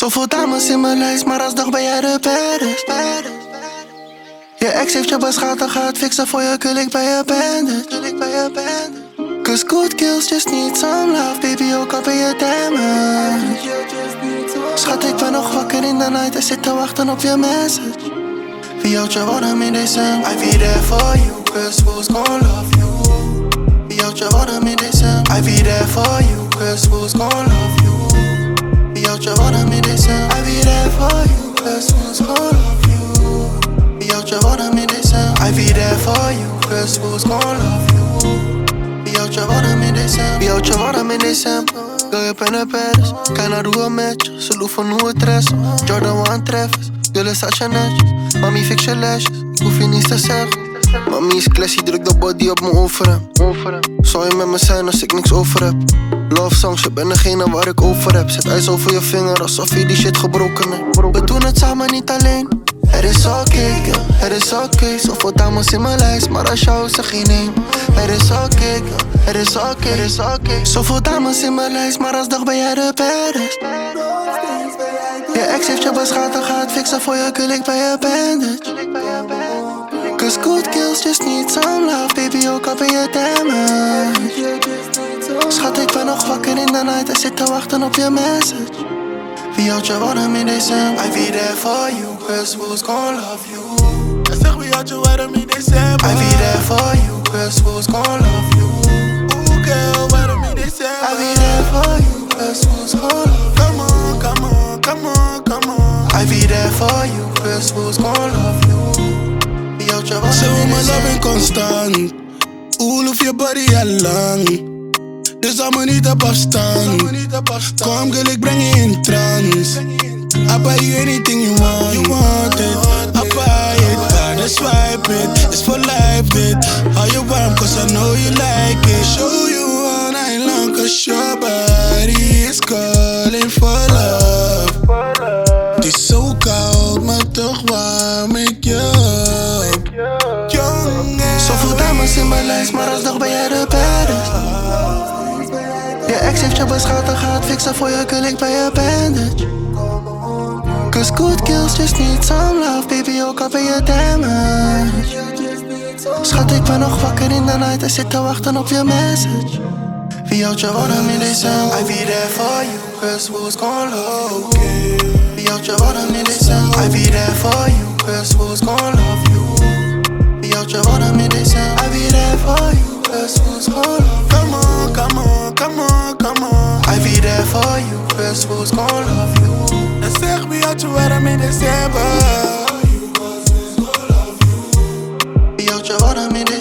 Zoveel dames in mijn lijst, maar alsnog ben jij de baddest. Je ex heeft je beschadigd, gaat fixen voor je, kul ik bij je bandit. Cause good kills just need some love, baby, ook al ben je damaged. Schat, ik ben nog wakker in de night en zit te wachten op je message. Wie houdt je warm in december? I be there for you, cause who's gon' love you? Wie houdt je warm in december? I be there for you, cause who's gon' love you? Wie houdt je warm in december? I be there for you, cause who's gon' love you? Wie houdt je warm in december? I be there for you, cause who's gon' love you? Wie houdt je warm in december? Wie houdt je warm in december? Girl, je bent een baddest. Kijk naar hoe een match. Ze loeven hoe het rest. Jordan 1 treffers. Jullie staat je netjes. Mami, fix je lesjes. Ik hoef je niets te zeggen. Mami is classy, druk de body op mijn overhemd. Zou je met me zijn als ik niks over heb? Love songs, je bent degene waar ik over heb. Zet ijs over je vinger alsof je die shit gebroken hebt. We doen het samen, niet alleen. Het is oké, girl, het is oké. Zoveel dames in mijn lijst, maar als jou zeg geen nee. Het is oké, girl, het is oké, het is oké. Zoveel dames in mijn lijst, maar alsnog ben jij de baddest. Je ex heeft je beschadigd, gaat fixen voor je, kul ik bij je bandit. Cause good kills just need some love, baby, ook al ben je damaged. Schat, ik ben nog wakker in de night en zit te wachten op je message. Wie houdt je warm in december? I be there for you, cause who's gon' love you? Ik zeg wie houdt je warm in december? I be there for you, cause who's gon' love you? Ooh girl, warm in december? I be there for you, cause who's gon' love you? Come on, come on, come on, come on. I be there for you, cause who's gon' love you? Wie houdt je warm Ze wil in mijn loving december? constant. Oeh, of je body al lang. Dus hou me niet op afstand. Kom girl, ik breng je in trance. I buy you anything you want it. I buy it, gotta swipe it. It's for life, dit. Hou je warm, cause I know you like it. Show you all night long, cause your body is calling for love. Het is zo koud, maar toch warm ik je op. Jongen, Zoveel dames in mijn lijst, maar alsnog ben jij de baddest. Je ex heeft je beschadigd, gaat fixen voor je, kul ik bij je bandit. Cause good kills just need some love, baby, ook al ben je damaged. Schat, ik ben nog wakker in de night en zit te wachten op je message. Wie houdt je warm in december? I be there for you, cause who's gon' love you? Wie houdt je warm in december? I be there for you, cause who's gon' love you? Wie houdt je warm in december? I be there for you, cause who's gon' love you? come on, come on, come on, come on. I be there for you, cause who's gon' love you? En zeg wie houdt je warm in december? Wie houdt je warm in december?